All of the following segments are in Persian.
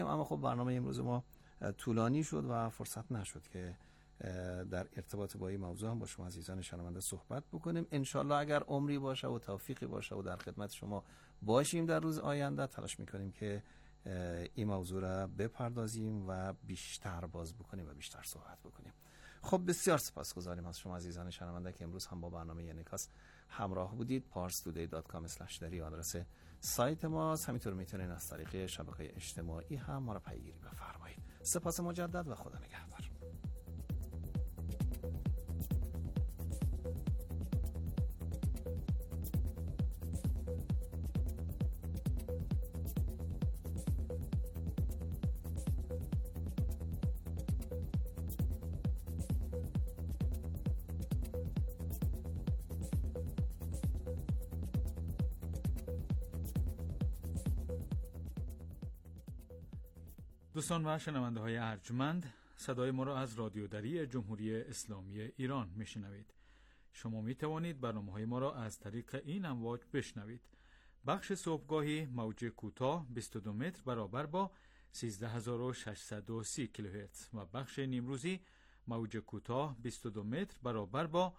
اما خب برنامه امروز ما طولانی شد و فرصت نشد که در ارتباط با این موضوع هم با شما عزیزان شنونده صحبت بکنیم. انشالله اگر عمری باشه و توفیقی باشه و در خدمت شما باشیم در روز آینده، تلاش میکنیم که این موضوع را بپردازیم و بیشتر باز بکنیم و بیشتر صحبت بکنیم. خب بسیار سپاسگزاریم از شما عزیزان شنونده که امروز هم با برنامه انعکاس همراه بودید. parstoday.com/dari آدرس سایت ماست. همینطور میتونید از طریق شبکه‌های اجتماعی هم ما را پیگیری بفرمایید. سپاس مجدد و خدا نگهدار. دوستان و شنونده های ارجمند، صدای ما را از رادیو دری جمهوری اسلامی ایران میشنوید. شما می توانید برنامه های ما را از طریق این امواج بشنوید. بخش صبحگاهی موج کوتاه 22 متر برابر با 13630 کیلوهرتز و بخش نیمروزی موج کوتاه 22 متر برابر با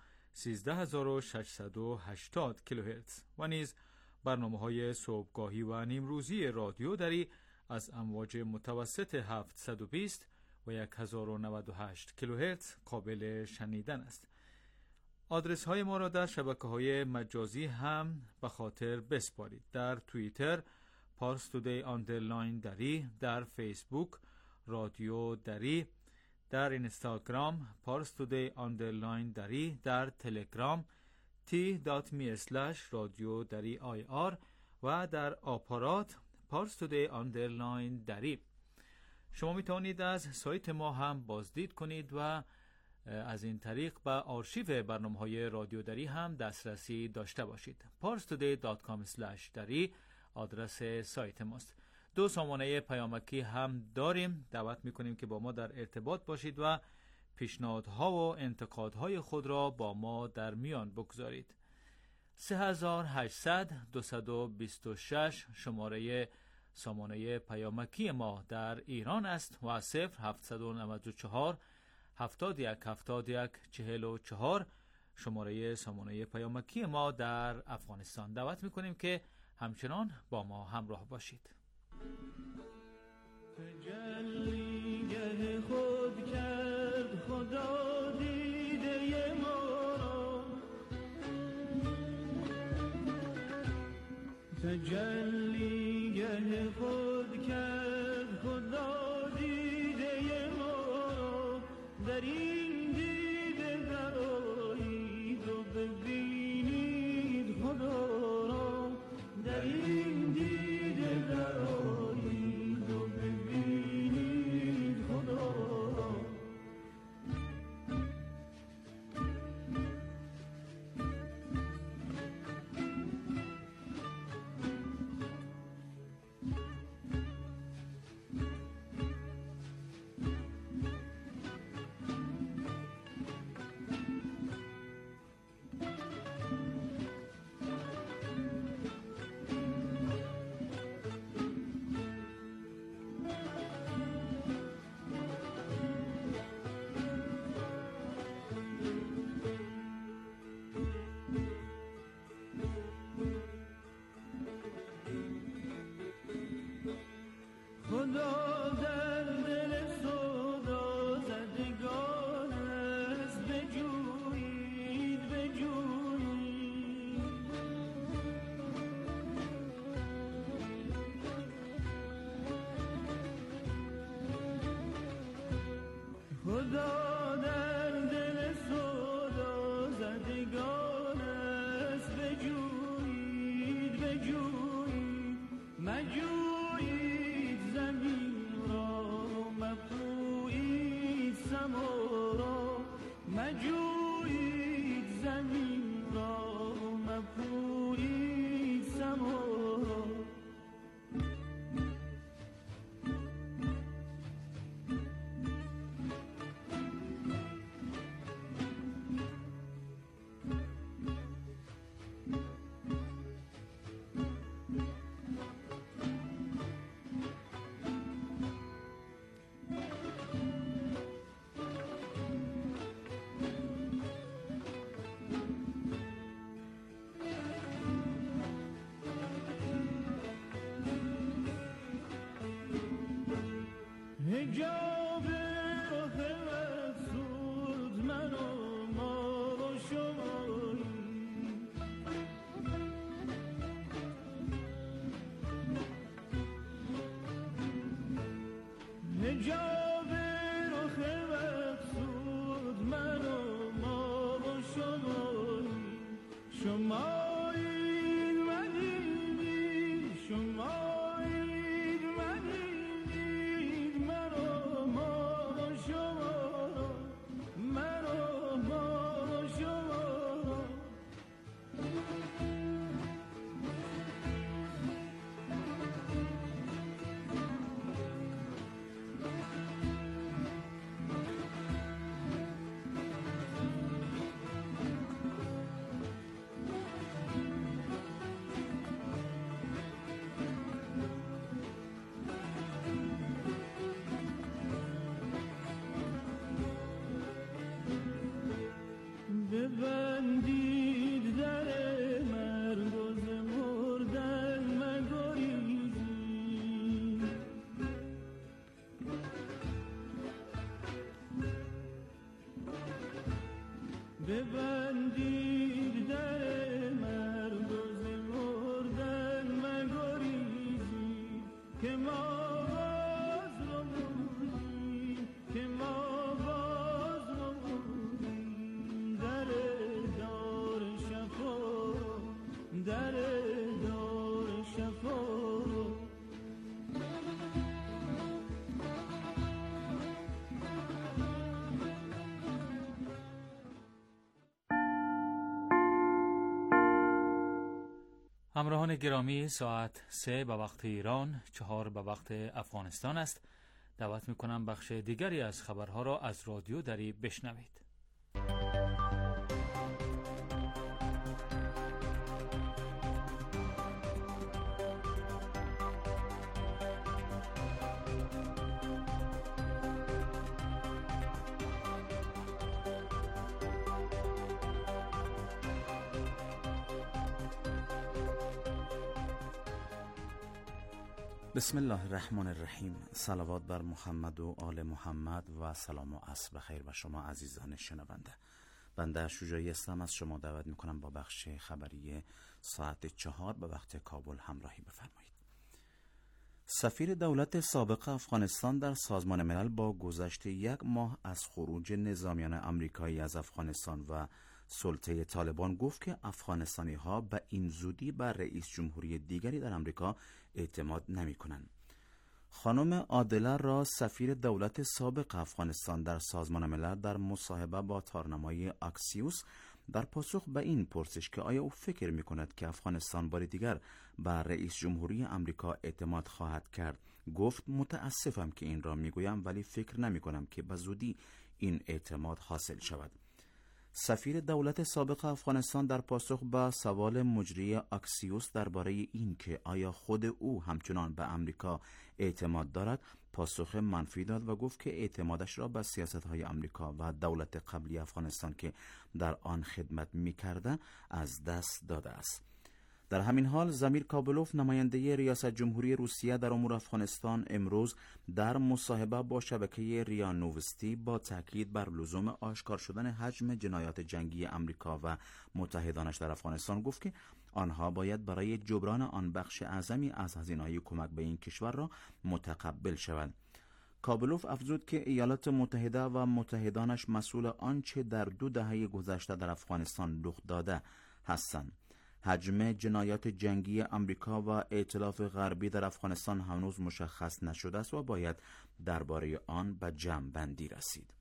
13680 کیلوهرتز و نیز برنامه های صبحگاهی و نیمروزی رادیو دری از امواج متوسط 720 و 1098 کیلوهرتز قابل شنیدن است. آدرس های ما را در شبکه های مجازی هم به خاطر بسپارید. در توییتر parstoday_dari، در فیسبوک رادیو دری، در اینستاگرام parstoday_dari، در تلگرام t.me/radiodari_ir و در آپارات parstoday_dari. شما می توانید از سایت ما هم بازدید کنید و از این طریق به آرشیو برنامه‌های رادیو دری هم دسترسی داشته باشید. parstoday.com/dari آدرس سایت ماست. 2 سامانه پیامکی هم داریم. دعوت می‌کنیم که با ما در ارتباط باشید و پیشنهادها و انتقادهای خود را با ما در میان بگذارید. 3800-226 شماره سامانه پیامکی ما در ایران است و 0794 717144 شماره سامانه پیامکی ما در افغانستان. دعوت میکنیم که همچنان با ما همراه باشید. تجلیگه خود کرد خدا دیده ما را، تجلیگه خود کرد خدا دیده ما را، در این دیده درآیید و ببینید خدا را، در این دیده درآیید و ببینید خدا را. خدا در دل سودا زدگان است، بجویید بجویید. خدا در دل سودا زدگان است، بجویید بجویید. مجویید زمین را، مپویید سما را، مجویید زمین را، مپویید سما را. حجاب رخ مقصود من و ما و شمایید منید شمایید منید من و ما و شما من و ما و شما. ببندید در مرگ و ز مردن مگریزید ببندید در مرگ و ز مردن مگریزید که ما باز نمودیم که ما باز نمودیم در دار شفا در دار شفا. همراهان گرامی، ساعت 3 به وقت ایران، 4 به وقت افغانستان است. دعوت میکنم بخش دیگری از خبرها را از رادیو دری بشنوید. بسم الله الرحمن الرحیم. صلوات بر محمد و آل محمد و سلام و عصر بخیر و شما عزیزان شنونده. بنده شجاعی هستم، از شما دعوت میکنم با بخش خبری ساعت 4 به وقت کابل همراهی بفرمایید. سفیر دولت سابق افغانستان در سازمان ملل با گذشت 1 ماه از خروج نظامیان آمریکایی از افغانستان و سلطه طالبان گفت که افغانستانی ها به این زودی بر رئیس جمهوری دیگری در آمریکا اعتماد نمی کنند. خانم عادله را، سفیر دولت سابق افغانستان در سازمان ملل، در مصاحبه با تارنمای اکسیوس در پاسخ به این پرسش که آیا او فکر می کند که افغانستان بار دیگر بر رئیس جمهوری آمریکا اعتماد خواهد کرد، گفت متاسفم که این را می گویم، ولی فکر نمی کنم که به زودی این اعتماد حاصل شود. سفیر دولت سابق افغانستان در پاسخ به سوال مجری اکسیوس درباره این که آیا خود او همچنان به آمریکا اعتماد دارد، پاسخ منفی داد و گفت که اعتمادش را به سیاست‌های آمریکا و دولت قبلی افغانستان که در آن خدمت می‌کرده از دست داده است. در همین حال زمیر کابلوف، نماینده ریاست جمهوری روسیه در امور افغانستان، امروز در مصاحبه با شبکه ریا نووستی با تاکید بر لزوم آشکار شدن حجم جنایات جنگی آمریکا و متحدانش در افغانستان گفت که آنها باید برای جبران آن بخش اعظمی از هزینه‌های کمک به این کشور را متقبل شوند. کابلوف افزود که ایالات متحده و متحدانش مسئول آنچه در 2 دهه گذشته در افغانستان رخ داده هستند. حجم جنایات جنگی آمریکا و ائتلاف غربی در افغانستان هنوز مشخص نشده است و باید درباره آن به جمع‌بندی رسید.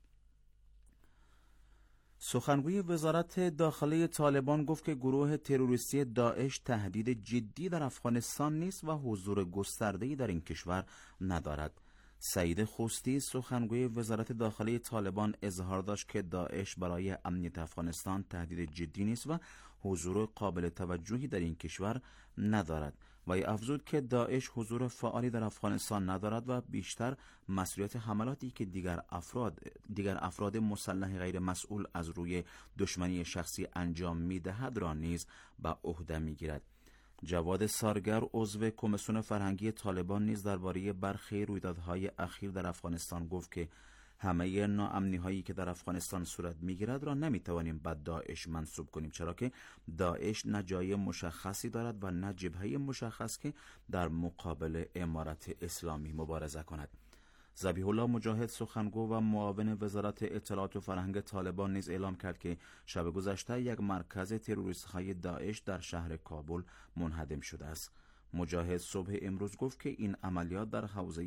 سخنگوی وزارت داخلی طالبان گفت که گروه تروریستی داعش تهدید جدی در افغانستان نیست و حضور گسترده‌ای در این کشور ندارد. سعید خوستی، سخنگوی وزارت داخلی طالبان، اظهار داشت که داعش برای امنیت افغانستان تهدید جدی نیست و حضور قابل توجهی در این کشور ندارد و افزود که داعش حضور فعالی در افغانستان ندارد و بیشتر مسئولیت حملاتی که دیگر افراد مسلح غیر مسئول از روی دشمنی شخصی انجام می‌دهد را نیز به عهده می‌گیرد. جواد سارگر، عضو کمیسیون فرهنگی طالبان، نیز درباره برخی رویدادهای اخیر در افغانستان گفت که همه ناامنی‌هایی که در افغانستان صورت می‌گیرد را نمی‌توانیم به داعش منسوب کنیم، چرا که داعش نه جای مشخصی دارد و نه جبهه مشخص که در مقابل امارت اسلامی مبارزه کند. ذبیح الله مجاهد سخنگو و معاون وزارت اطلاعات و فرهنگ طالبان نیز اعلام کرد که شب گذشته یک مرکز تروریست‌های داعش در شهر کابل منهدم شده است. مجاهد صبح امروز گفت که این عملیات در حوزه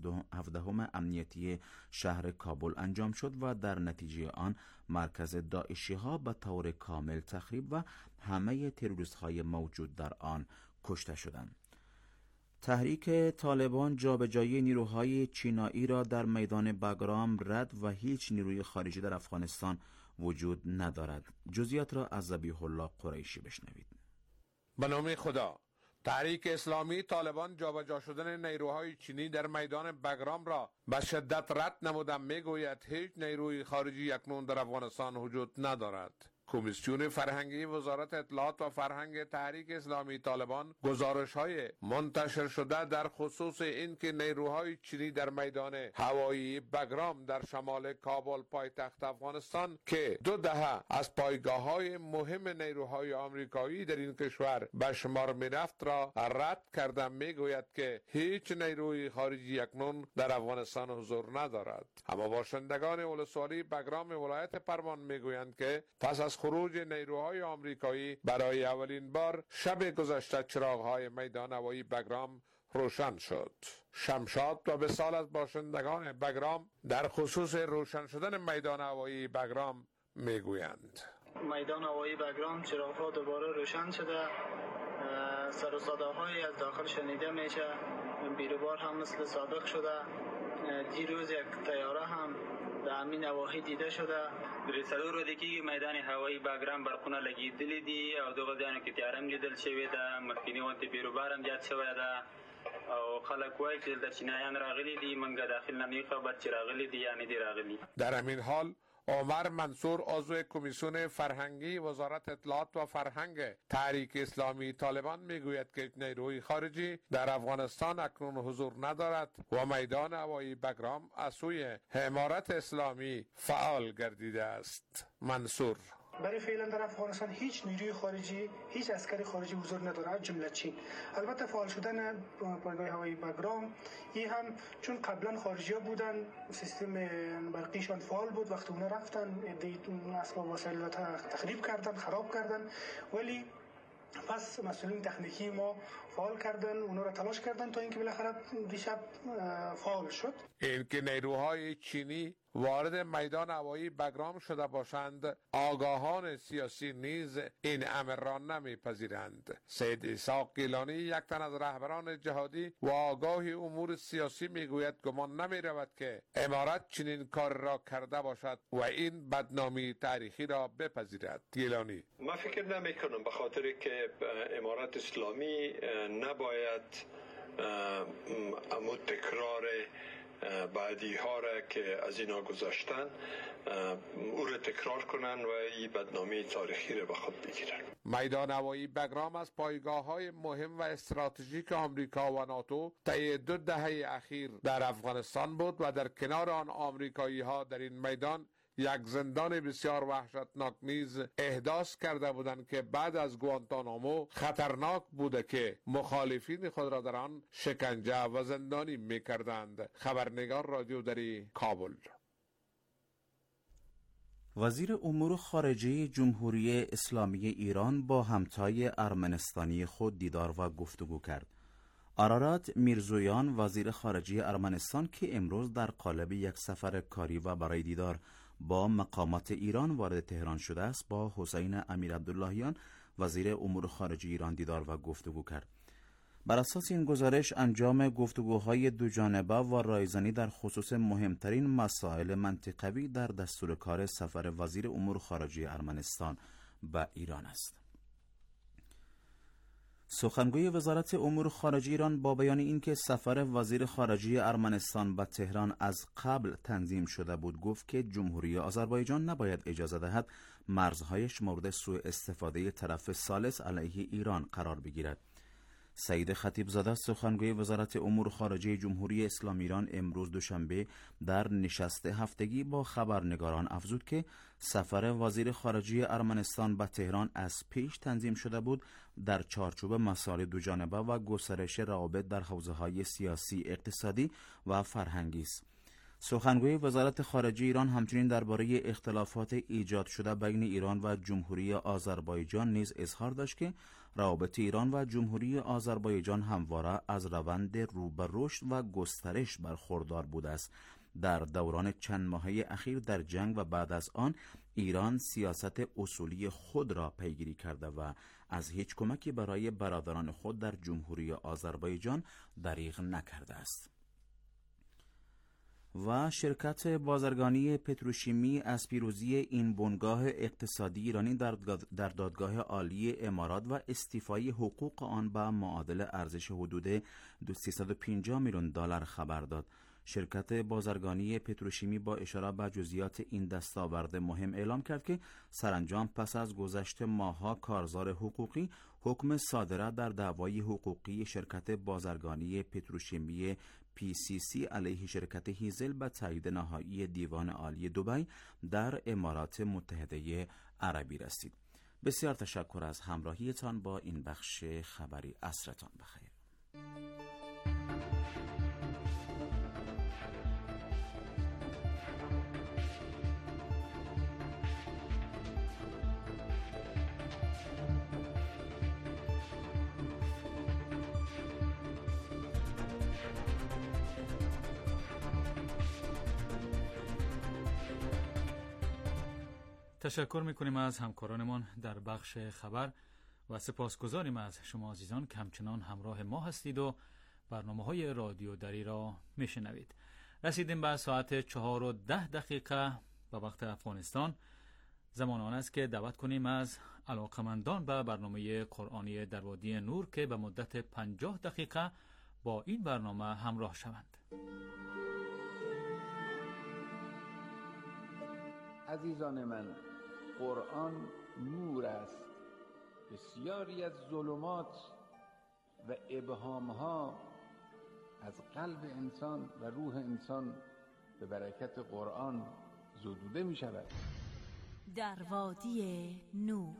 17 امنیتی شهر کابل انجام شد و در نتیجه آن مرکز داعشی ها به طور کامل تخریب و همه تروریست های موجود در آن کشته شدند. تحریک طالبان جابجایی نیروهای چینایی را در میدان بگرام رد و هیچ نیروی خارجی در افغانستان وجود ندارد. جزئیات را از ذبیح الله قریشی بشنوید. به نام خدا. تحریک اسلامی طالبان جابجا شدن نیروهای چینی در میدان بگرام را به شدت رد نموده میگوید هیچ نیروی خارجی اکنون در افغانستان وجود ندارد. کمیسیون فرهنگی وزارت اطلاعات و فرهنگ تحریک اسلامی طالبان گزارش‌های منتشر شده در خصوص اینکه نیروهای چینی در میدان هوایی بگرام در شمال کابل پایتخت افغانستان که 2 دهه از پایگاه‌های مهم نیروهای آمریکایی در این کشور به شمار می‌رفت را رد کرده میگوید که هیچ نیروی خارجی اکنون در افغانستان حضور ندارد. اما باشندگان ولسوالی بگرام ولایت پروان میگویند که پس از خروج نیروهای آمریکایی برای اولین بار شب گذشته چراغ‌های میدان هوایی بگرام روشن شد. شمشاد و بسال از باشندگان بگرام در خصوص روشن شدن میدان هوایی بگرام میگویند. میدان هوایی بگرام چراغ‌ها دوباره روشن شده، سر و صداهایی از داخل شنیده میشه، بیروبار هم مثل سابق شده. دیروز یک طیاره هم در همین نواحی دیده شده. درسلو رو دیگه میدان هوایی بگرام برخونه لگیدلی دی او دو غدیانو که تیارم لیدل شوی ده مخکینی وانتی بیروبارم جات شوی ده او خلق وای که در چینایان راغلی دی منگا داخل نمی خبر چی راغلی دی یعنی دی راغلی. در همین حال عمر منصور عضو کمیسیون فرهنگی وزارت اطلاعات و فرهنگ تحریک اسلامی طالبان میگوید که نیروی خارجی در افغانستان اکنون حضور ندارد و میدان هوایی بگرام از سوی امارت اسلامی فعال گردیده است. منصور: برای فعلا در افغانستان هیچ نیروی خارجی، هیچ عسکری خارجی حضور ندارد جمله چین. البته فعال شدن پایگاه هوایی بگرام این هم چون قبلا خارجی ها بودن، سیستم برقیشان فعال بود، وقتی اونا رفتن اسباب وسایل را تخریب کردن، خراب کردن، ولی پس مسئولین تکنیکی ما فعال کردن، اونا را تلاش کردن تا اینکه بالاخره دیشب فعال شد. اینکه نیروهای چینی وارد میدان هوایی بگرام شده باشند، آگاهان سیاسی نیز این امر را نمیپذیرند. سید اسحاق گیلانی، یک تن از رهبران جهادی و آگاه امور سیاسی، میگوید گمان نمیرود که امارت چنین کار را کرده باشد و این بدنامی تاریخی را بپذیرد. گیلانی: من فکر نمیکنم، به خاطر که امارت اسلامی نباید امو تکرار بعدی ها را که از اینا گذاشتن او را تکرار کنن و این بدنامی تاریخی را به خود بگیرن. میدان هوایی بگرام از پایگاه های مهم و استراتژیک آمریکا و ناتو طی 2 دهه اخیر در افغانستان بود و در کنار آن آمریکایی ها در این میدان یک زندان بسیار وحشتناک نیز احداث کرده بودند که بعد از گوانتانامو خطرناک بوده که مخالفین خود را در آن شکنجه و زندانی می‌کردند. خبرنگار رادیو دری، کابل. وزیر امور خارجه جمهوری اسلامی ایران با همتای ارمنستانی خود دیدار و گفتگو کرد. آرارات میرزویان، وزیر خارجه ارمنستان که امروز در قالب یک سفر کاری و برای دیدار با مقامات ایران وارد تهران شده است، با حسین امیر عبداللهیان وزیر امور خارجه ایران دیدار و گفتگو کرد. بر اساس این گزارش انجام گفتگوهای دوجانبه و رایزنی در خصوص مهمترین مسائل منطقوی در دستور کار سفر وزیر امور خارجه ارمنستان به ایران است. سخنگوی وزارت امور خارجه ایران با بیان اینکه سفر وزیر خارجه ارمنستان به تهران از قبل تنظیم شده بود، گفت که جمهوری آذربایجان نباید اجازه دهد مرزهایش مورد سوء استفاده طرف ثالث علیه ایران قرار بگیرد. سعید خطیبزاده، سخنگوی وزارت امور خارجه جمهوری اسلامی ایران، امروز دوشنبه در نشست هفتگی با خبرنگاران افزود که سفر وزیر خارجه ارمنستان به تهران از پیش تنظیم شده بود در چارچوب مسائل دوجانبه و گسترش روابط در حوزه‌های سیاسی، اقتصادی و فرهنگی است. سخنگوی وزارت خارجه ایران همچنین درباره اختلافات ایجاد شده بین ایران و جمهوری آذربایجان نیز اظهار داشت که روابط ایران و جمهوری آذربایجان همواره از روند رو به رشد و گسترش برخوردار بوده است. در دوران چند ماهه اخیر در جنگ و بعد از آن ایران سیاست اصولی خود را پیگیری کرده و از هیچ کمکی برای برادران خود در جمهوری آذربایجان دریغ نکرده است. و شرکت بازرگانی پتروشیمی از پیروزی این بنگاه اقتصادی ایرانی در دادگاه عالی امارات و استیفای حقوق آن به معادل ارزش حدود 350 میلیون دلار خبر داد. شرکت بازرگانی پتروشیمی با اشاره به جزئیات این دستاورد مهم اعلام کرد که سرانجام پس از گذشت ماه‌ها کارزار حقوقی حکم صادره در دعوای حقوقی شرکت بازرگانی پتروشیمی PCC علیه شرکت هیزل به تایید نهایی دیوان عالی دبی در امارات متحده عربی رسید. بسیار تشکر از همراهیتان با این بخش خبری. عصرتان بخیر. تشکر میکنیم از همکارانمان در بخش خبر و سپاسگزاریم از شما عزیزان که همچنان همراه ما هستید و برنامه‌های رادیو دری را میشنوید. رسیدیم به ساعت 4:10 به وقت افغانستان. زمان آن است که دعوت کنیم از علاقمندان به برنامه قرآنی در وادی نور که به مدت 50 دقیقه با این برنامه همراه شوند. عزیزان من، قرآن نور است. بسیاری از ظلمات و ابهامها از قلب انسان و روح انسان به برکت قرآن زدوده می شود. در وادی نور.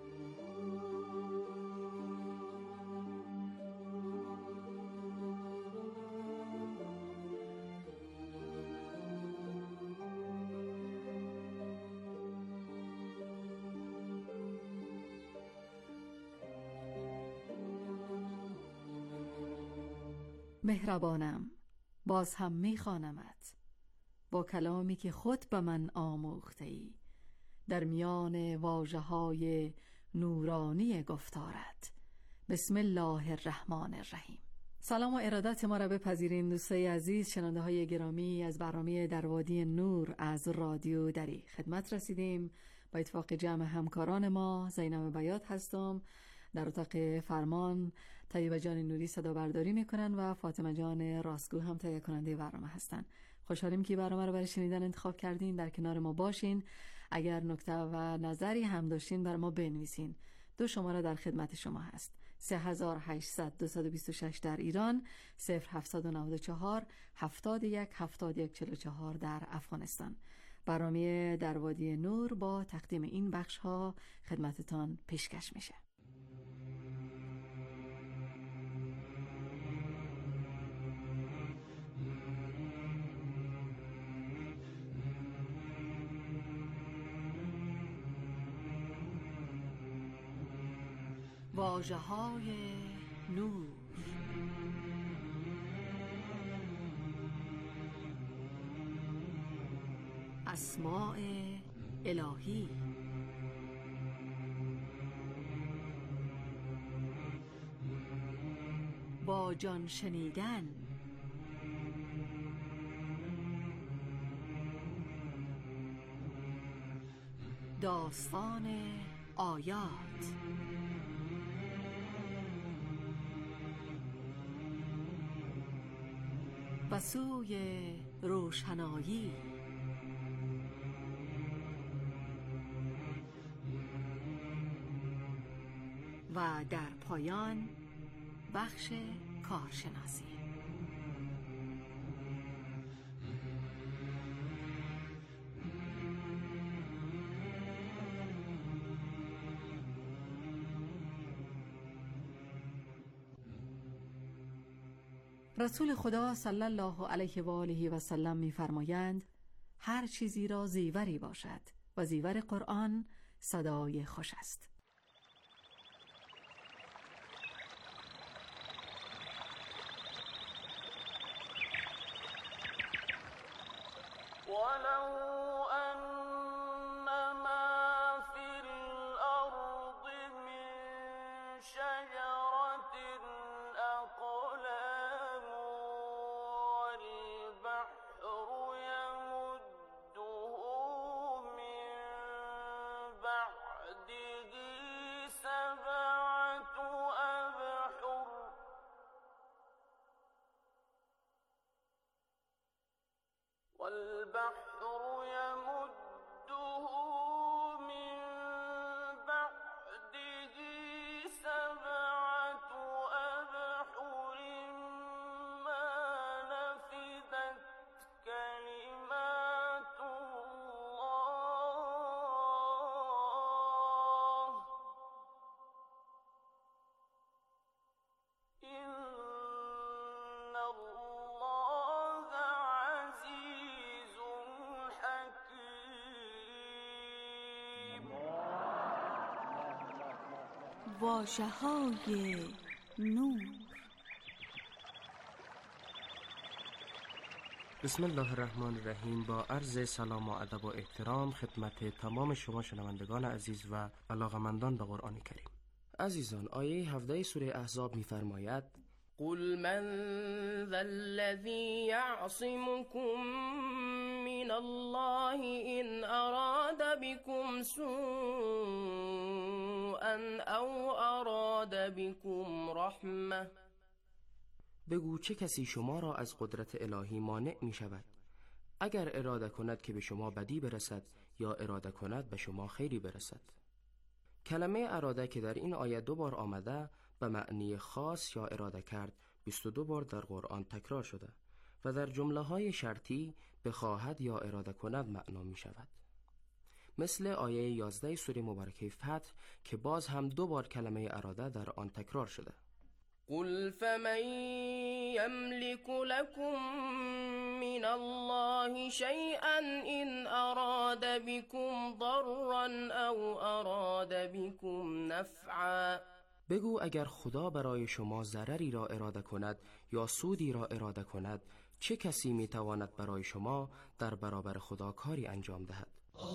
مهربانم، باز هم میخوانمت با کلامی که خود به من آموخته ای در میان واژه‌های نورانی گفتارت. بسم الله الرحمن الرحیم. سلام و ارادت ما را بپذیرین دوستای عزیز، شنونده های گرامی. از برنامه در وادی نور از رادیو دری خدمت رسیدیم. با اتفاق جمع همکاران ما، زینب بیات هستم. در اتاق فرمان طیبه جان نوری صدا برداری میکنن و فاطمه جان راستگو هم تهیه کننده برنامه هستن. خوشحالیم که برنامه رو برای شنیدن انتخاب کردین. در کنار ما باشین. اگر نکته و نظری هم داشتین بر ما بنویسین. 2 شماره در خدمت شما هست: 3800 226 در ایران، 0794 71 71 44 در افغانستان. برنامه در وادی نور با تقدیم این بخش ها خدمتتان پیشکش میشه. واژه‌های نور. اسماء الهی. با جان شنیدن. داستان آیات. و سوی روشنایی. و در پایان بخش کارشناسی. رسول خدا صلی الله علیه و آله و سلم می‌فرمایند هر چیزی را زیوری باشد و زیور قرآن صدای خوش است. واژه‌های نور. بسم الله الرحمن الرحیم. با عرض سلام و ادب و احترام خدمت تمام شما شنوندگان عزیز و علاقمندان به قرآن کریم. عزیزان، آیه 17 سوره احزاب می‌فرماید: قل من ذا الذی یعصمکم من الله ان اراد بكم سوءا او اراد بكم رحمه. بگو چه کسی شما را از قدرت الهی مانع می شود اگر اراده کند که به شما بدی برسد یا اراده کند به شما خیری برسد. کلمه اراده که در این آیه 2 بار آمده به معنی خاص یا اراده کرد 22 بار در قرآن تکرار شده و در جمله های شرطی بخواهد یا اراده کند معنا می شود. مثل آیه 11 سوره مبارکه فتح که باز هم 2 بار کلمه اراده در آن تکرار شده. قل فمن يملك لكم من الله شيئا إن أراد بكم ضرا أو أراد بكم نفعا. بگو اگر خدا برای شما ضرری را اراده کند یا سودی را اراده کند، چه کسی میتواند برای شما در برابر خدا کاری انجام دهد؟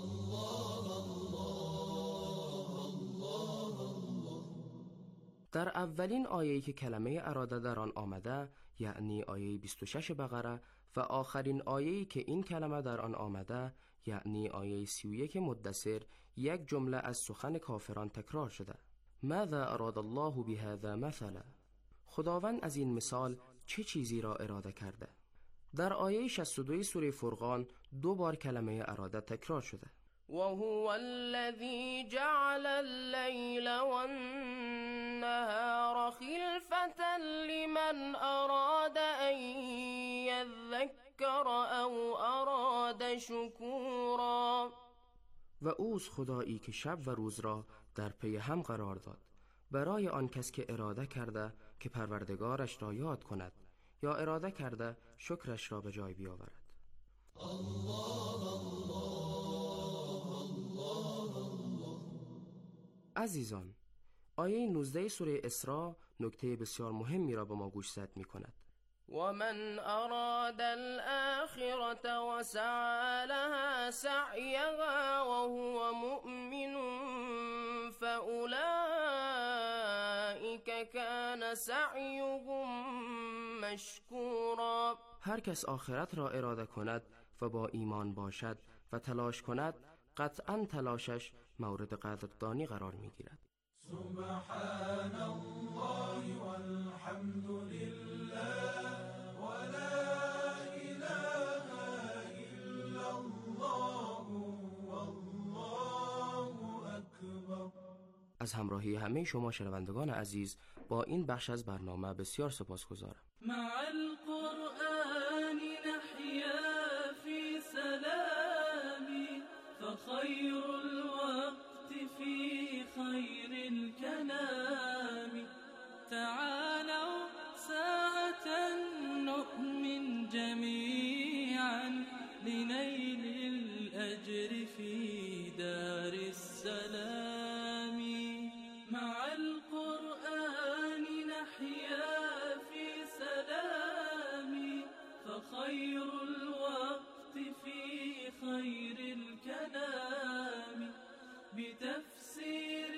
در اولین آیه‌ای که کلمه اراده در آن آمده، یعنی آیه 26 بقره، و آخرین آیه‌ای که این کلمه در آن آمده، یعنی آیه 31 مدثر، یک جمله از سخن کافران تکرار شده. ماذا اراد الله بهذا مثلا؟ خداوند از این مثال چه چیزی را اراده کرده؟ در آیه 62 سوره فرقان 2 بار کلمه اراده تکرار شده. وهو الذي جعل الليل والنهار خلفة لمن أراد أن يذكر أو أراد شكورا. و اوست خدایی که شب و روز را در پی هم قرار داد برای آن کس که اراده کرده که پروردگارش را یاد کند یا اراده کرده شکرش را به جای بیاورد. عزیزان، آیه 19 سوره اسراء نکته بسیار مهمی را به ما گوشزد می کند. ومن أراد الآخرة وسعى لها سعيها وهو مؤمن فأولئك كان سعيهم مشكورا. هر کس آخرت را اراده کند و با ایمان باشد و تلاش کند، قطعا تلاشش مورد قدردانی قرار می گیرد. سبحان الله والحمد لله ولا اله الا الله والله اکبر. از همراهی همه شما شنوندگان عزیز با این بخش از برنامه بسیار سپاسگزارم. مع القرآن نحيا في سلام فخير الوقت في خير الكلام تعالوا ساعة لنيل الأجر في دار السلام. مع القرآن نحيا في سلام، فخير الوقت في خير الكلام، بتفسير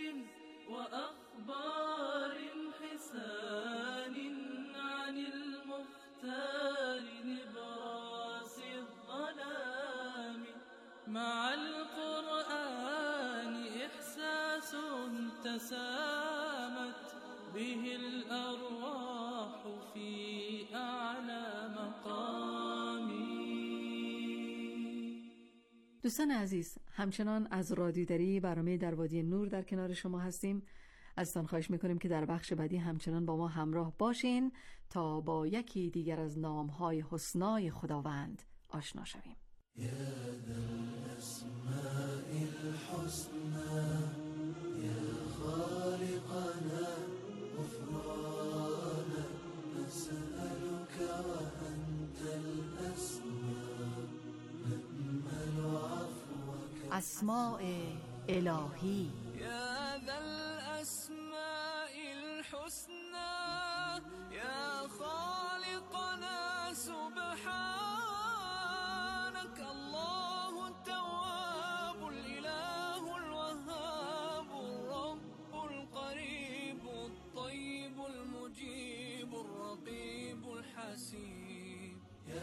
وأخبار حسان عن المختار نبراس الظلام. مع القرآن إحساس تسامت به الأرواح في أعلى مقام. دوستان عزیز، همچنان از رادیودری برنامه در وادی نور در کنار شما هستیم. ازتان خواهش میکنیم که در بخش بعدی همچنان با ما همراه باشین تا با یکی دیگر از نامهای حسنای خداوند آشنا شویم. یا ذا الاسماء الحسنى یا خالقنا غفرانا نسألك وأنت الأسماء نأمل عفوك. اسماء الهی. یا ذا الاسماء الحسنى یا خالقنا سبحانك الله التواب الإله الوهاب الرب القريب الطيب المجيب الرقيب الحسيب.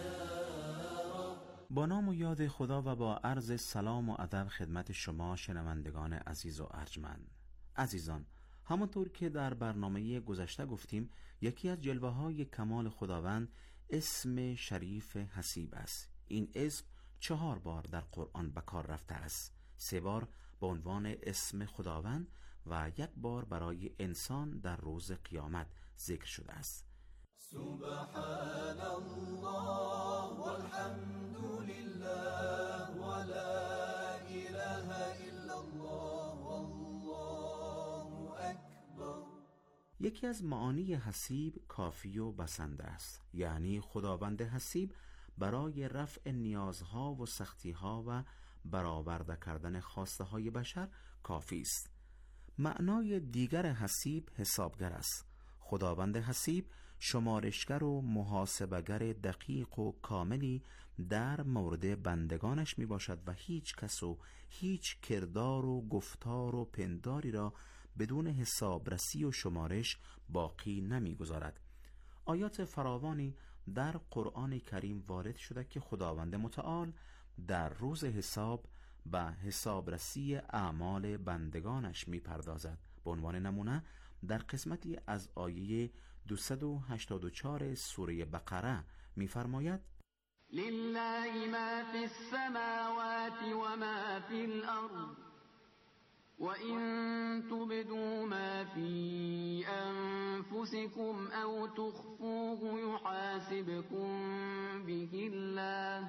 با نام و یاد خدا و با عرض سلام و ادب خدمت شما شنوندگان عزیز و ارجمند. عزیزان، همانطور که در برنامه گذشته گفتیم، یکی از جلوه‌های کمال خداوند اسم شریف حسیب است. این اسم 4 بار در قرآن به کار رفته است. 3 بار به عنوان اسم خداوند و 1 بار برای انسان در روز قیامت ذکر شده است. سبحان الله والحمد لله ولا اله الا الله والله اکبر. یکی از معانی حسیب کافی و بسنده است، یعنی خداوند حسیب برای رفع نیازها و سختیها و برآورده کردن خواسته های بشر کافی است. معنای دیگر حسیب حسابگر است. خداوند حسیب شمارشگر و محاسبگر دقیق و کاملی در مورد بندگانش می باشد و هیچ کس و هیچ کردار و گفتار و پنداری را بدون حسابرسی و شمارش باقی نمی گذارد. آیات فراوانی در قرآن کریم وارد شده که خداوند متعال در روز حساب به حسابرسی اعمال بندگانش می پردازد. به عنوان نمونه در قسمتی از آیه 284 سوره بقره می فرماید: لله ما فی السماوات و ما فی الارض و این تبدوا ما فی انفسکم او تخفوه یحاسبکم به الله.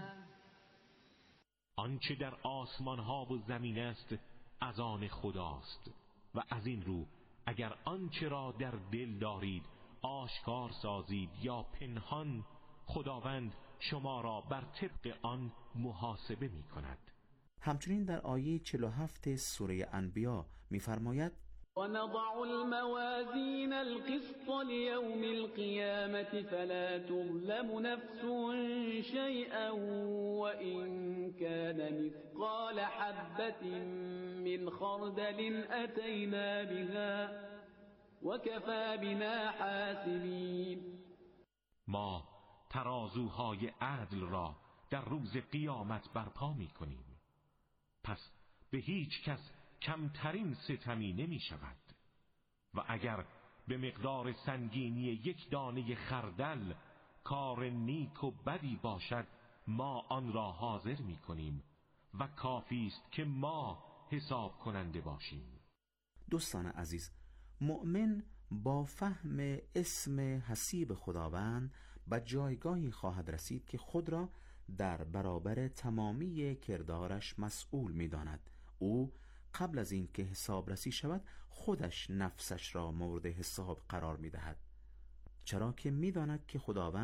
آنچه در آسمان ها و زمین است از آن خداست و از این رو اگر آنچه را در دل دارید آشکار سازید یا پنهان، خداوند شما را بر طبق آن محاسبه می کند. همچنین در آیه 47 سوره انبیا می فرماید: ونضع الموازين القسط ليوم القيامة فلا تظلم نفس شيئا وإن كان مثقال حبة من خردل أتينا بها وكفى بنا حاسبين. ما ترازوهای عدل را در روز قیامت برپا می کنیم، پس به هیچ کس کمترین ستمی نمی شود و اگر به مقدار سنگینی 1 دانه خردل کار نیک و بدی باشد ما آن را حاضر می کنیم و کافی است که ما حساب کننده باشیم. دوستان عزیز، مؤمن با فهم اسم حسیب خداوند به جایگاهی خواهد رسید که خود را در برابر تمامی کردارش مسئول می داند. او قبل از این که حسابرسی شود خودش نفسش را مورد حساب قرار می دهد، چرا که می داند که خداوند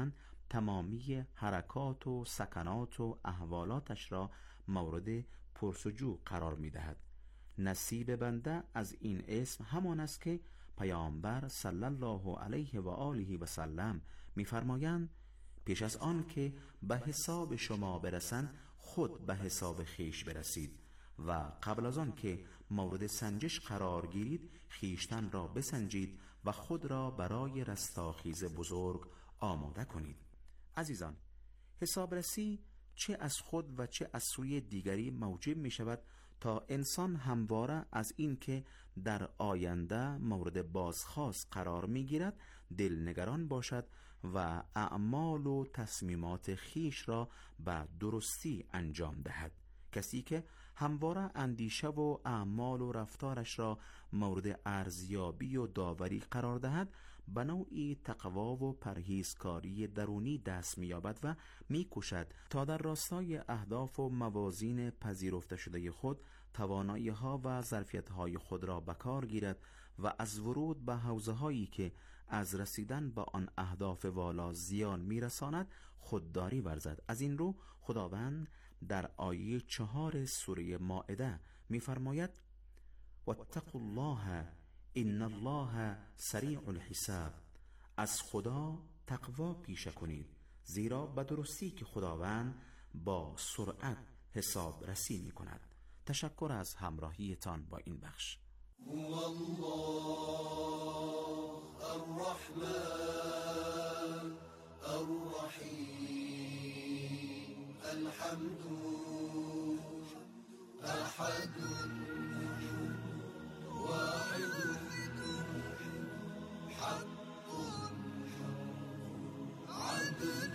تمامی حرکات و سکنات و احوالاتش را مورد پرسجو قرار می دهد. نصیب بنده از این اسم همان است که پیامبر صلی الله علیه و آله و سلم می‌فرمایند پیش از آن که به حساب شما برسند خود به حساب خیش برسید و قبل از آن که مورد سنجش قرار گیرید خیشتن را بسنجید و خود را برای رستاخیز بزرگ آماده کنید. عزیزان، حسابرسی چه از خود و چه از سوی دیگری موجب می شود تا انسان همواره از این که در آینده مورد بازخواست قرار می گیرد دلنگران باشد و اعمال و تصمیمات خیش را به درستی انجام دهد. کسی که همواره اندیشه و اعمال و رفتارش را مورد ارزیابی و داوری قرار دهد به نوعی تقوا و پرهیزکاری درونی دست می‌یابد و می‌کوشد تا در راستای اهداف و موازین پذیرفته شده خود توانایی‌ها و ظرفیت‌های خود را به کار گیرد و از ورود به حوزه‌هایی که از رسیدن به آن اهداف والا زیان می‌رساند خودداری ورزد. از این رو خداوند در آیه 4 سوره مائده می‌فرماید واتقوا الله ان الله سریع الحساب. از خدا تقوا پیشه کنید، زیرا به درستی که خداوند با سرعت حساب رسی می کند. تشکر از همراهیتان با این بخش. هو الله الرحمن الرحیم الحمد احد واحد حق عدل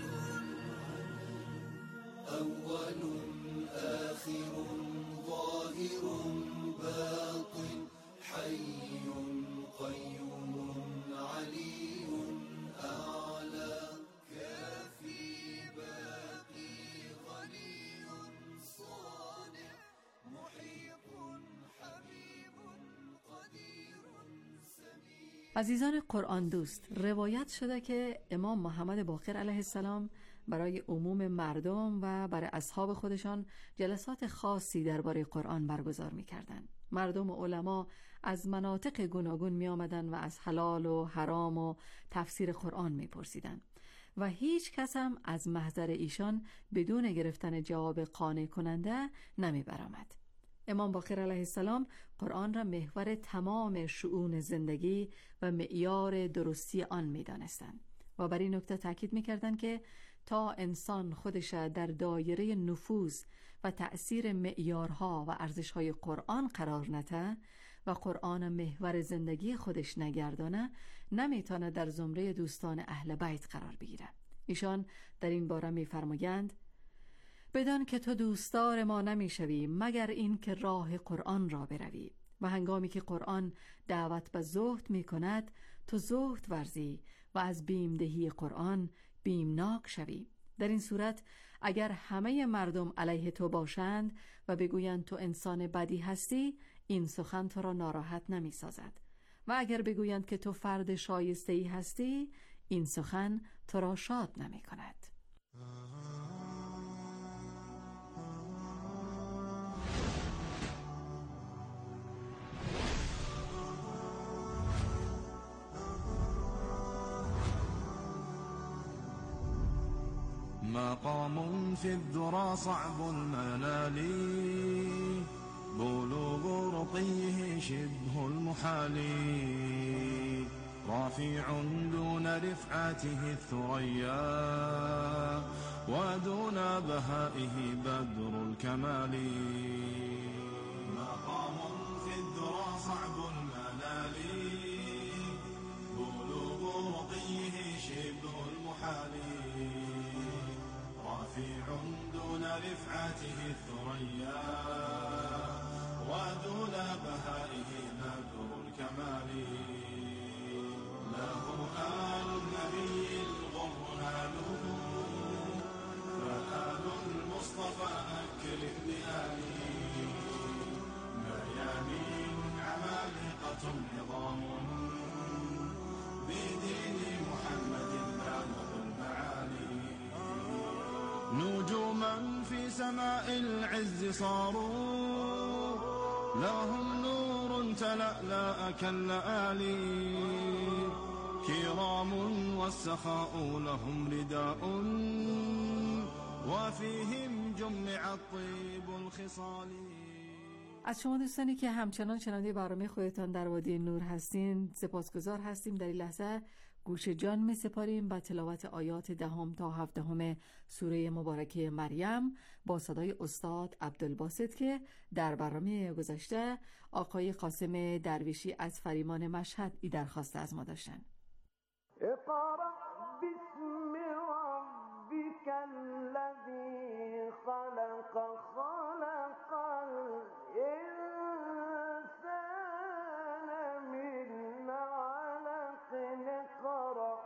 اول آخر ظاهر باطن حي قيوم علي أعلى كافي باقي غني صانع محيط حبيب قدير سميع. عزیزان قرآن دوست، روایت شده که امام محمد باقر علیه السلام برای عموم مردم و برای اصحاب خودشان جلسات خاصی درباره قرآن برگزار می‌کردند. مردم و علما از مناطق گوناگون می آمدن و از حلال و حرام و تفسیر قرآن می پرسیدن و هیچ کس هم از محضر ایشان بدون گرفتن جواب قانع کننده نمی برآمد. امام باقر علیه السلام قرآن را محور تمام شؤون زندگی و معیار درستی آن می دانستند و بر این نکته تاکید می کردند که تا انسان خودش در دایره نفوذ و تأثیر معیارها و ارزش‌های قرآن قرار نده و قرآن محور زندگی خودش نگردانه نمیتونه در زمره دوستان اهل بیت قرار بگیره. ایشان در این باره می‌فرمایند بدان که تو دوستدار ما نمیشوی مگر این که راه قرآن را بروی و هنگامی که قرآن دعوت به زهد میکند تو زهد ورزی و از بیمدهی قرآن بیمناک شوی. در این صورت اگر همه مردم علیه تو باشند و بگویند تو انسان بدی هستی این سخن تو را ناراحت نمی سازد و اگر بگویند که تو فرد شایسته‌ای هستی این سخن تو را شاد نمی کند. مقام في الذرى صعب المنال بلوغ رقيه شبه المحال رافع دون رفعته الثريا ودون بهائه بدر الكمال مقام في الذرى صعب المنال بلوغ رقيه شبه المحال رافع دون رفعته الثريا ودون بهائه بدر الكمال له آل النبي الغر ناله فآل المصطفى أكرم بآله ميامين عمالقة عظام بدين محمد بالغ المعالي نجوما في سماء العز صاروا لهم نور تلألأ كاللآلي كرام والسخاء لهم رداء وفيهم جمع الطيب الخصال. از شما دوستانی که همچنان شنونده برنامه خودتان در وادی نور هستین سپاسگزار هستیم. در این لحظه گوش جان می سپاریم به تلاوت آیات 10 تا 17 سوره مبارکه مریم با صدای استاد عبدالباسط که در برنامه گذشته آقای قاسم درویشی از فریمان مشهد ای درخواست از ما داشتن. اقرأ باسم ربك الذي خلق خلق الإنسان من علق اقرأ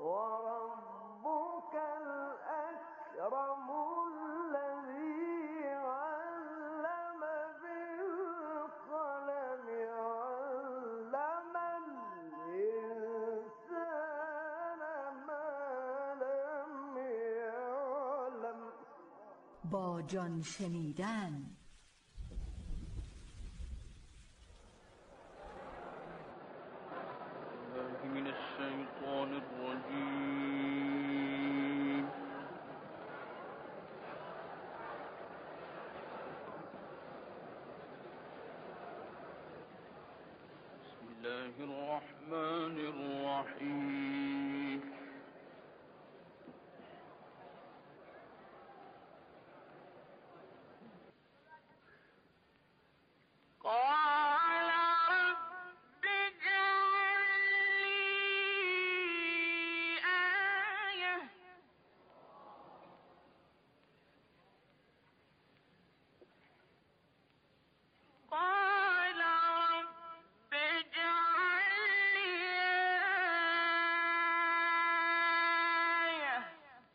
وربك الأكرم الذي علم بالقلم علم الإنسان ما لم يعلم. با جان شنیدن من الشيطان الرجيم. بسم الله الرحمن الرحيم. قال رب اجعل لي آية قال رب اجعل لي آية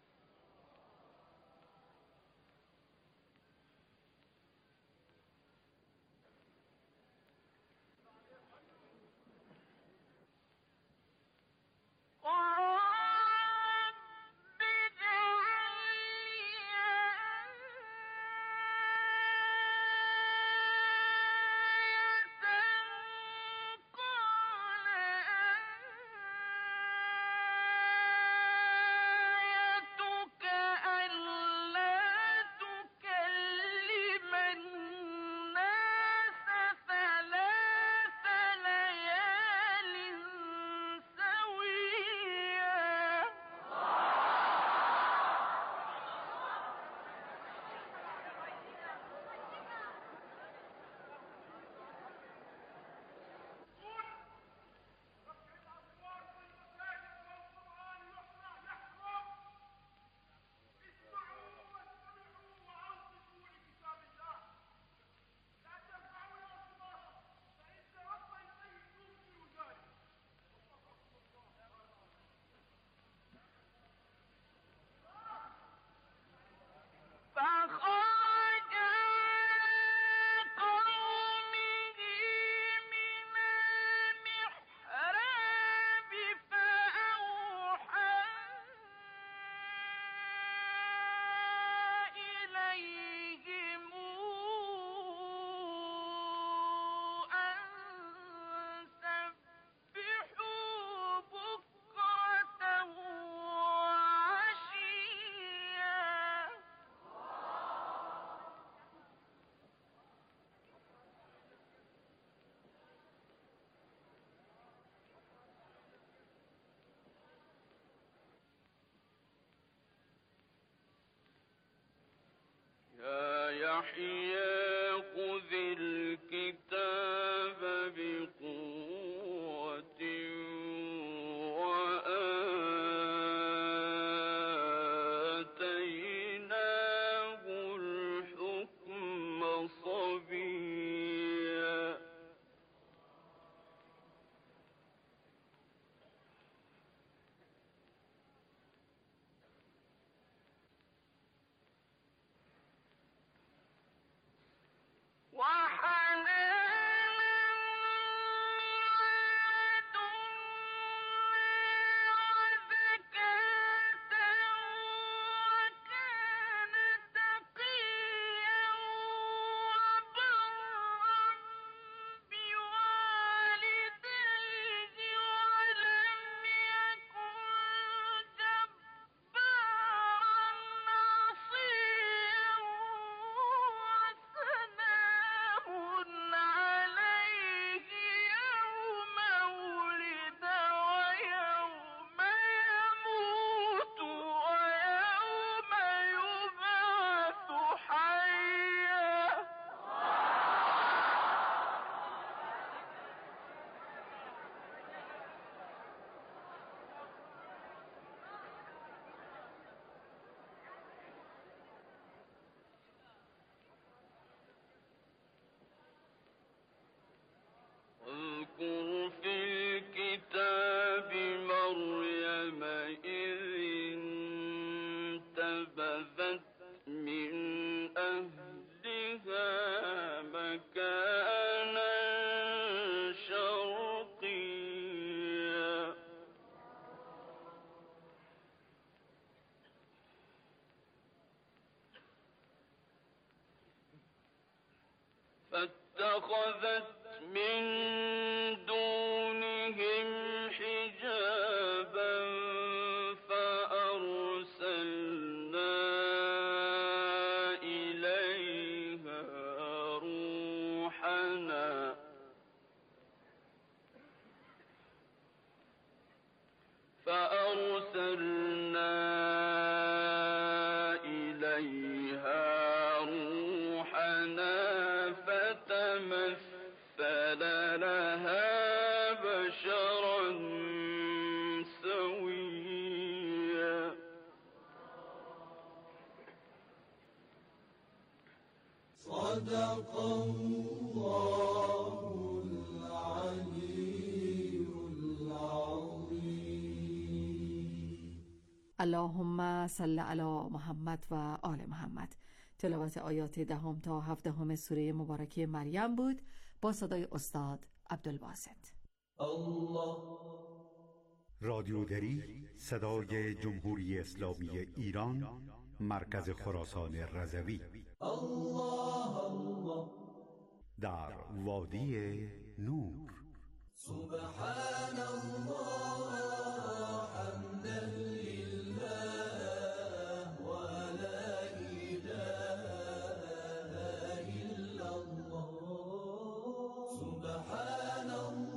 يا يحيى خذ الكتاب بقوة وآتيناه الحكم صبيا. فاتخذت من دونهم حجابا فأرسلنا إليها روحنا فتمثل لها بشرا سويا صدق الله العلي العظيم. اللهم صل علی محمد و آل محمد. تلاوت آیات 10 تا 17 سوره مبارکه مریم بود با صدای استاد عبدالباسط. رادیودری صدای جمهوری اسلامی ایران، مرکز خراسان رضوی، در وادی نور. سبحان الله حمدا لله ولا إله إلا الله. سبحان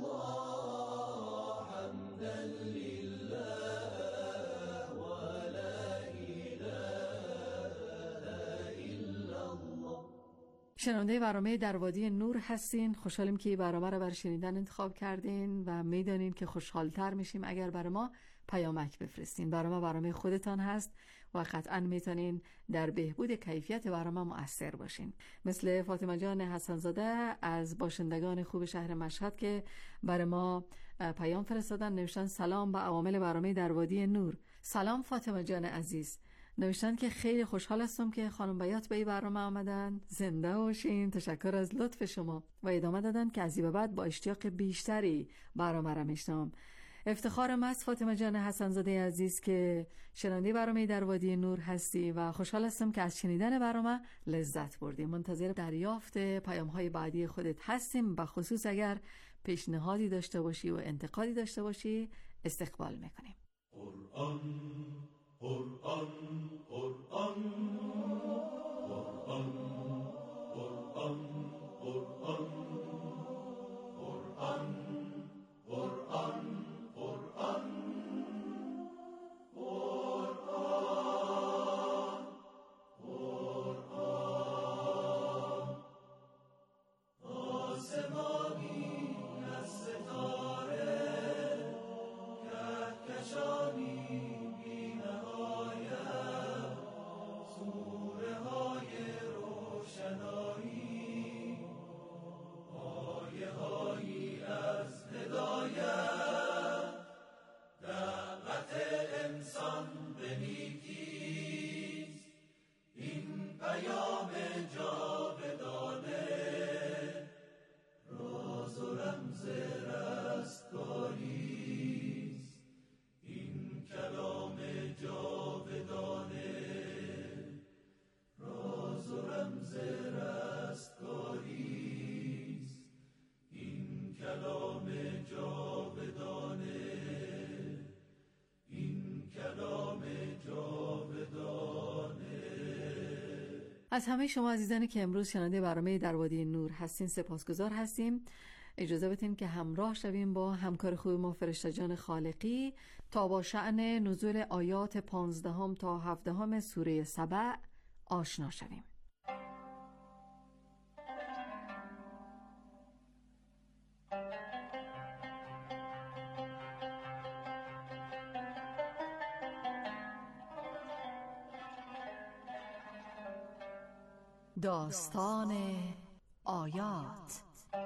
الله حمدا لله ولا إله إلا الله. شنونده برنامه در وادی نور هستین. خوشحالیم که این برنامه رو برای شنیدن انتخاب کردین و میدانین که خوشحالتر میشیم اگر برای ما پیامک بفرستین. برنامه خودتان هست و قطعا میتونین در بهبود کیفیت برنامه مؤثر باشین. مثل فاطمه جان حسنزاده از باشندگان خوب شهر مشهد که برای ما پیام فرستادن، نوشتن سلام به عوامل برنامه در وادی نور. سلام فاطمه جان عزیز. نوشتن که خیلی خوشحال هستم که خانم بیات به این برنامه آمدن. زنده باشین. تشکر از لطف شما. و ادامه دادن که از این به بعد با اشتیاق بیشتری برنامه را میشنوم. افتخارم است فاطمه جان حسنزاده عزیز که شنونده برنامه در وادی نور هستی و خوشحال هستم که از شنیدن برنامه لذت بردیم. منتظر دریافت پیام‌های بعدی خودت هستیم. به خصوص اگر پیشنهادی داشته باشی و انتقادی داشته باشی استقبال میکنیم. قرآن قرآن قرآن قرآن قرآن قرآن قرآن قرآن قرآن قرآن آسمانی از ستاره کهکشانی بی نهایت، سوره های روشنایی، آیه هایی از هدایت، دعوت انسان به نیکیست، این پیام جاودانه، راز و رمز رستگاریست، این کلام جاودانه، راز و رمز رستگاریست، این کلام جاودانه، این کلام جاودانه. از همه شما عزیزانی که امروز شنونده برنامه در وادی نور هستین سپاسگزار هستیم. اجازه بدین که همراه شویم با همکار خوب ما فرشته جان خالقی تا با شأن نزول آیات 15 تا 17 سوره سبع آشنا شویم. داستان آیات.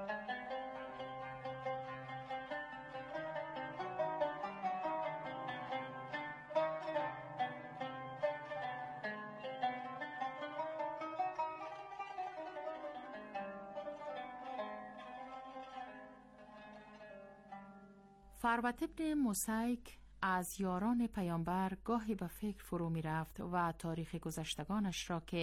فروت ابن مسیک از یاران پیامبر گاهی به فکر فرو می رفت و تاریخ گذشتگانش را که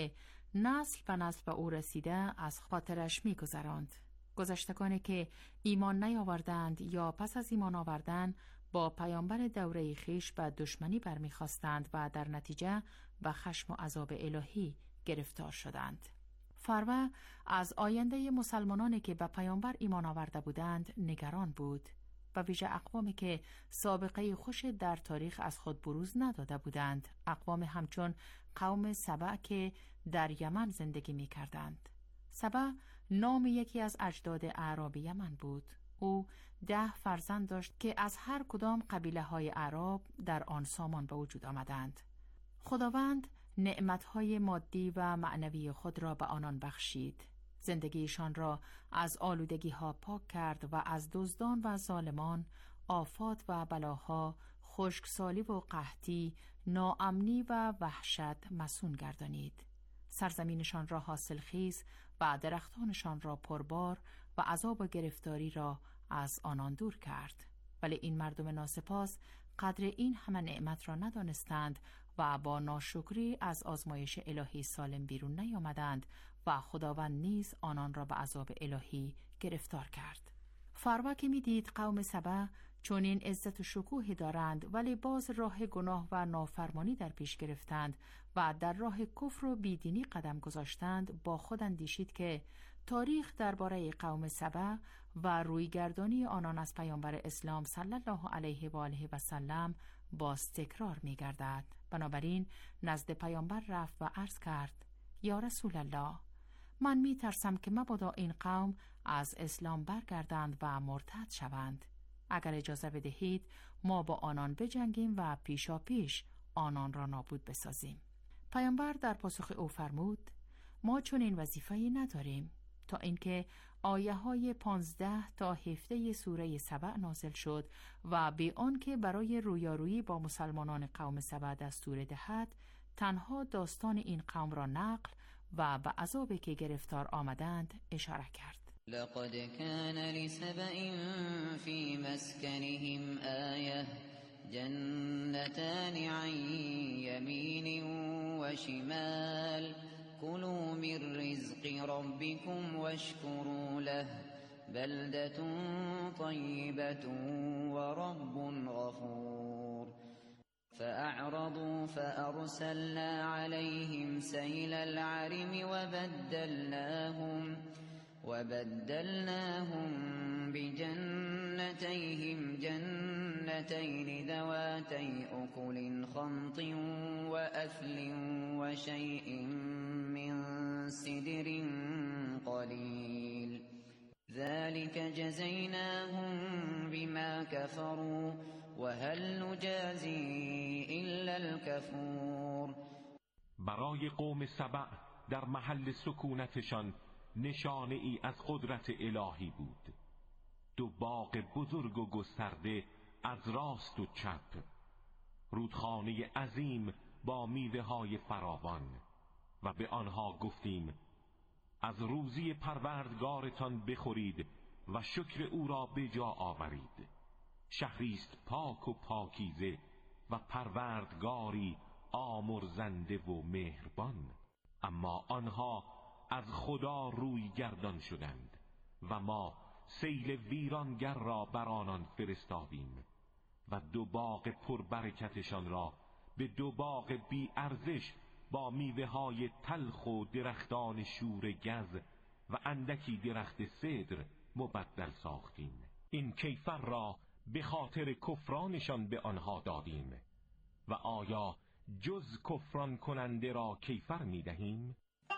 نسل به نسل به او رسیده از خاطرش می‌گذراند. گذشتگانی که ایمان نیاوردند یا پس از ایمان آوردن با پیامبر دوره خیش به دشمنی برمیخواستند و در نتیجه به خشم و عذاب الهی گرفتار شدند. فروه از آینده مسلمانانی که به پیامبر ایمان آورده بودند نگران بود، و ویژه اقوامی که سابقه خوش در تاریخ از خود بروز نداده بودند، اقوام همچون قوم سبع که در یمن زندگی می کردند. سبع نام یکی از اجداد اعراب یمن بود. او 10 فرزند داشت که از هر کدام قبیله های اعراب در آن سامان به وجود آمدند. خداوند نعمتهای مادی و معنوی خود را به آنان بخشید. زندگیشان را از آلودگی ها پاک کرد و از دزدان و ظالمان، آفات و بلاها، خشکسالی و قحطی، ناامنی و وحشت مسون گردانید. سرزمینشان را حاصلخیز و درختانشان را پربار و عذاب و گرفتاری را از آنان دور کرد. ولی این مردم ناسپاس قدر این همه نعمت را ندانستند و با ناشکری از آزمایش الهی سالم بیرون نیامدند و خداوند نیز آنان را به عذاب الهی گرفتار کرد. فروه که می‌دید قوم سبع چون این عزت و شکوهی دارند ولی باز راه گناه و نافرمانی در پیش گرفتند و در راه کفر و بیدینی قدم گذاشتند، با خود اندیشید که تاریخ درباره قوم سبع و رویگردانی آنان از پیامبر اسلام صلی الله علیه و آله و سلم باز تکرار می‌گردد. بنابراین نزد پیامبر رفت و عرض کرد: یا رسول الله، من می‌ترسم که مبادا این قوم از اسلام برگردند و مرتد شوند. اگر اجازه بدهید ما با آنان بجنگیم و پیشا پیش آنان را نابود بسازیم. پیامبر در پاسخ او فرمود: ما چون این وظیفه‌ای نداریم، تا اینکه آیه‌های 15 تا 17 سوره سبع نازل شد و بی آنکه برای رویارویی با مسلمانان قوم سبع دستور دهد، تنها داستان این قوم را نقل و به عذابی که گرفتار آمدند اشاره کرد. لقد كان لسبأ في مسكنهم آية جنتان عن يمين وشمال كلوا من رزق ربكم واشكروا له بلدة طيبة ورب غفور فأعرضوا فأرسلنا عليهم سيل العرم وبدلناهم بجنتيهم جنتين ذواتي أكل خمط وأثل وشيء من سدر قليل ذلك جزيناهم بما كفروا وهل نجازي إلا الكفور. برای قوم سبع در محل سکونتشان نشانه ای از قدرت الهی بود. 2 باغ بزرگ و گسترده از راست و چپ، رودخانه عظیم با میوه های فراوان، و به آنها گفتیم از روزی پروردگارتان بخورید و شکر او را به جا آورید. شهریست پاک و پاکیزه و پروردگاری آمرزنده و مهربان. اما آنها از خدا روی گردان شدند و ما سیل ویرانگر را بر آنان فرستادیم و 2 باغ پربرکتشان را به 2 باغ بی ارزش با میوه های تلخ و درختان شور گز و اندکی درخت سدر مبدل ساختیم. این کیفر را به خاطر کفرانشان به آنها دادیم و آیا جز کفران کننده را کیفر می دهیم؟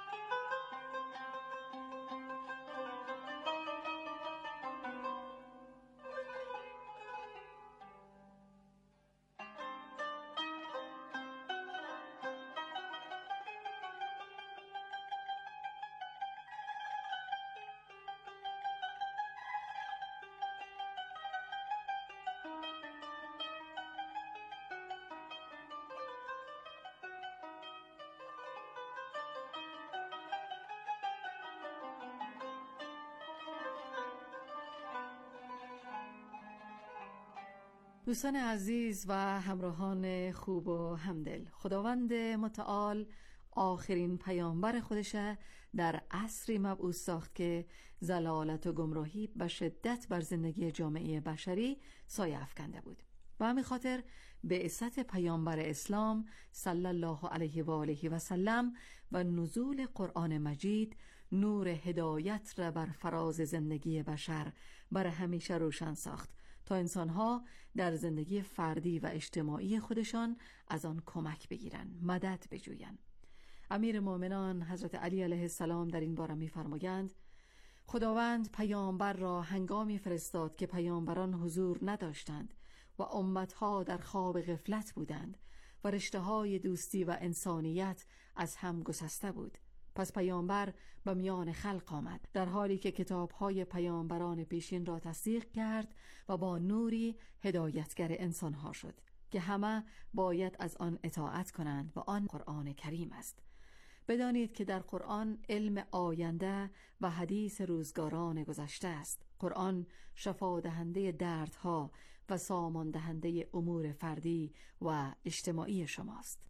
دوستان عزیز و همراهان خوب و همدل، خداوند متعال آخرین پیامبر خودش در عصری مبعوث ساخت که ضلالت و گمراهی به شدت بر زندگی جامعه بشری سایه افکنده بود. و همین خاطر بعثت پیامبر اسلام صلی الله علیه و آله و سلم و نزول قرآن مجید نور هدایت را بر فراز زندگی بشر بر همیشه روشن ساخت تا انسانها در زندگی فردی و اجتماعی خودشان از آن کمک بگیرند، مدد بجویند. امیر مومنان حضرت علی علیه السلام در این باره می‌فرمایند: خداوند پیامبر را هنگامی فرستاد که پیامبران حضور نداشتند و امتها در خواب غفلت بودند و رشته‌های دوستی و انسانیت از هم گسسته بود. پس پیامبر به میان خلق آمد در حالی که کتاب‌های پیامبران پیشین را تصدیق کرد و با نوری هدایتگر انسان‌ها شد که همه باید از آن اطاعت کنند و آن قرآن کریم است. بدانید که در قرآن علم آینده و حدیث روزگاران گذشته است. قرآن شفا دهنده دردها و سامان دهنده امور فردی و اجتماعی شماست.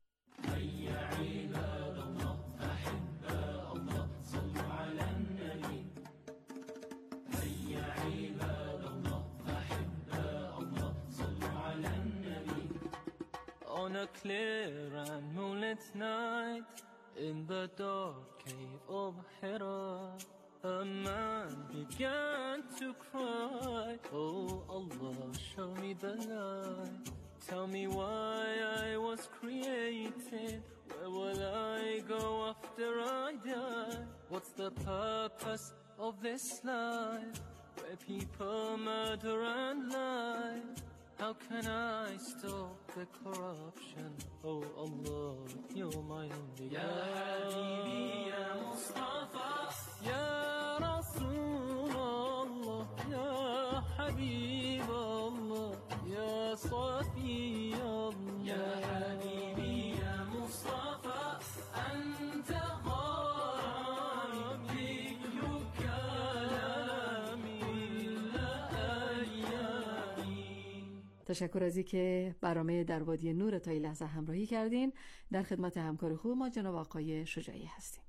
On a clear and moonlit night, in the dark cave of Hira, a man began to cry, oh Allah, show me the light. Tell me why I was created, where will I go after I die? What's the purpose of this life, where people murder and lie? How can I stop the corruption? Oh Allah, you're my only God. Ya Habibi, Ya Mustafa, Ya Rasul Allah, Ya Habib Allah, Ya Safi Allah. Ya Habibi, Ya Mustafa, Anta gharami, you kalami la ayami. تشکر از اینکه برنامه در وادی نور تا این لحظه همراهی کردین. در خدمت همکار خوب ما جناب آقای شجاعی هستیم.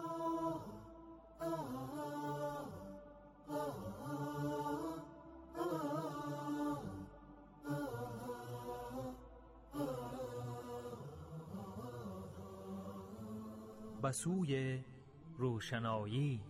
به سوی روشنایی.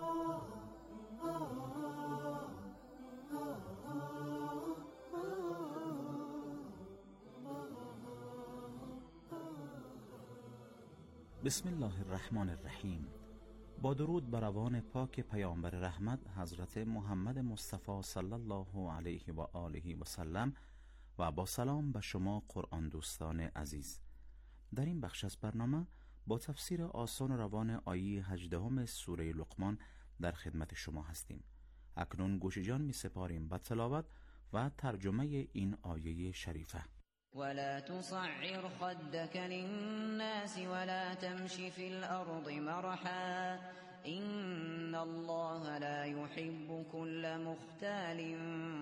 بسم الله الرحمن الرحیم. با درود بر روان پاک پیامبر رحمت حضرت محمد مصطفی صلی الله علیه و آله و سلم و با سلام به شما قرآن دوستان عزیز. در این بخش از برنامه با تفسیر آسان و روان آیه 18 سوره لقمان در خدمت شما هستیم. اکنون گوش جان می سپاریم به تلاوت و ترجمه این آیه شریفه. ولا تصعر خدك للناس ولا تمش في الأرض مرحا إن الله لا يحب كل مختال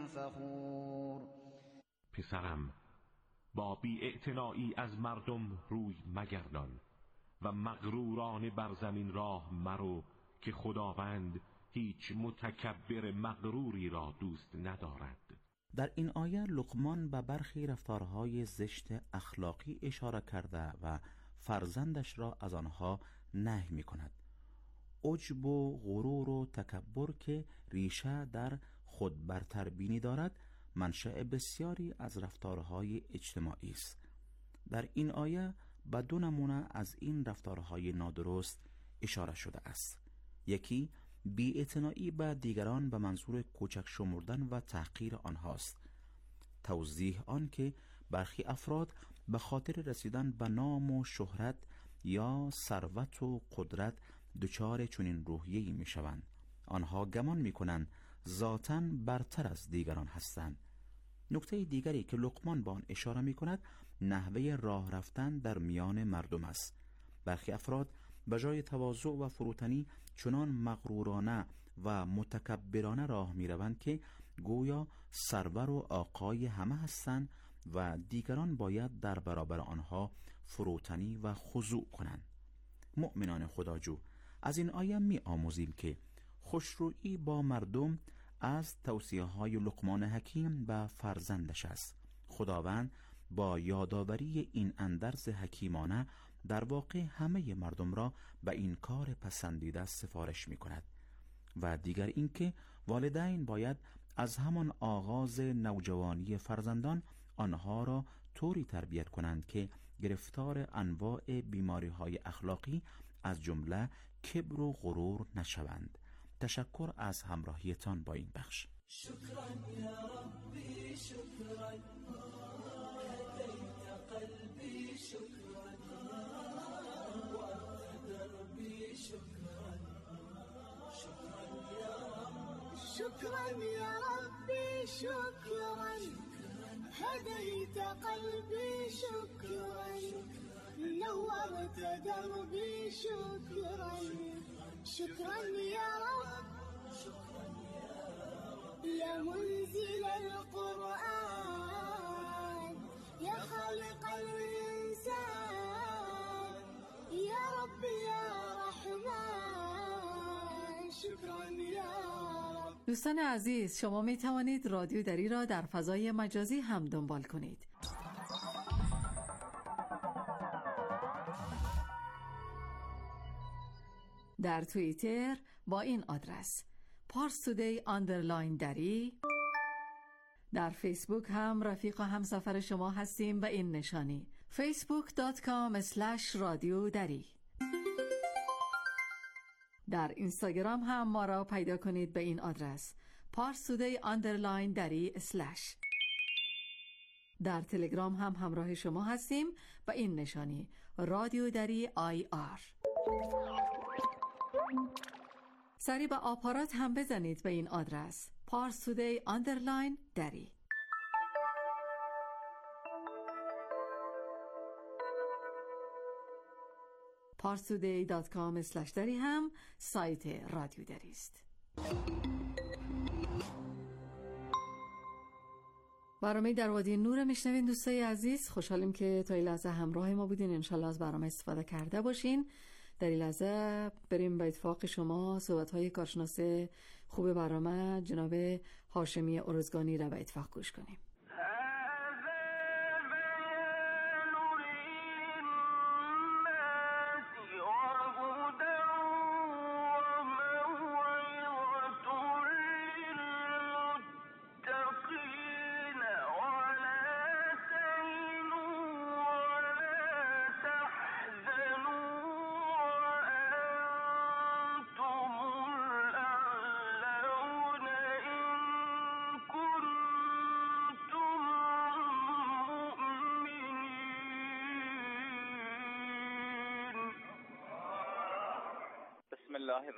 فخور. پسرم، با بی‌اعتنایی از مردم روی مگردان و مغرورانه بر زمین راه مرو که خداوند هیچ متکبر مغروری را دوست ندارد. در این آیه لقمان به برخی رفتارهای زشت اخلاقی اشاره کرده و فرزندش را از آنها نهی می کند. عجب و غرور و تکبر که ریشه در خود برتربینی دارد منشأ بسیاری از رفتارهای اجتماعی است. در این آیه به دو نمونه از این رفتارهای نادرست اشاره شده است. یکی بی‌اعتنایی به دیگران به منظور کوچک شمردن و تحقیر آنهاست. توضیح آن که برخی افراد به خاطر رسیدن به نام و شهرت یا ثروت و قدرت دچار چنین روحیه‌ای می‌شوند. آنها گمان می‌کنند ذاتاً برتر از دیگران هستند. نکته دیگری که لقمان به آن اشاره می‌کند نحوه راه رفتن در میان مردم است. برخی افراد به جای تواضع و فروتنی چنان مغرورانه و متکبرانه راه می‌روند که گویا سرور و آقای همه هستند و دیگران باید در برابر آنها فروتنی و خضوع کنند. مؤمنان خداجو، از این آیه می آموزیم که خوشرویی با مردم از توصیه های لقمان حکیم و فرزندش است. خداوند با یادآوری این اندرز حکیمانه در واقع همه مردم را به این کار پسندیده سفارش می کند. و دیگر اینکه والدین باید از همان آغاز نوجوانی فرزندان آنها را طوری تربیت کنند که گرفتار انواع بیماری‌های اخلاقی از جمله کبر و غرور نشوند. تشکر از همراهیتان با این بخش. شکرا یا ربی، شکرا هدیت قلبی، شکرا وقت دربی، شکرا شکرا یا رب، شکرا یا ربی، شکرا هديت قلبي، شكرا نورت دربي، شكرا شكرا يا رب، يا منزل القرآن، يا خالق الإنسان، يا رب يا رحمن، شكرا يا رب. دوستان عزیز، شما می توانید رادیو دری را در فضای مجازی هم دنبال کنید. در توییتر با این آدرس parstoday_dari، در فیسبوک هم رفیق و همسفر شما هستیم به این نشانی facebook.com/radiodari. در اینستاگرام هم ما را پیدا کنید به این آدرس parstoday_dari/. در تلگرام هم همراه شما هستیم به این نشانی رادیو دری IR. سری به آپارات هم بزنید به این آدرس parstoday_dari. parstoday.com/dari هم سایت رادیو دری است. برنامه در وادی نور میشنوین دوستای عزیز. خوشحالیم که تا این لحظه همراه ما بودین. انشالله از برنامه استفاده کرده باشین. در این لحظه بریم به اتفاق شما صحبت‌های کارشناس خوب برنامه جناب هاشمی ارزگانی را به اتفاق گوش کنیم. بسم الله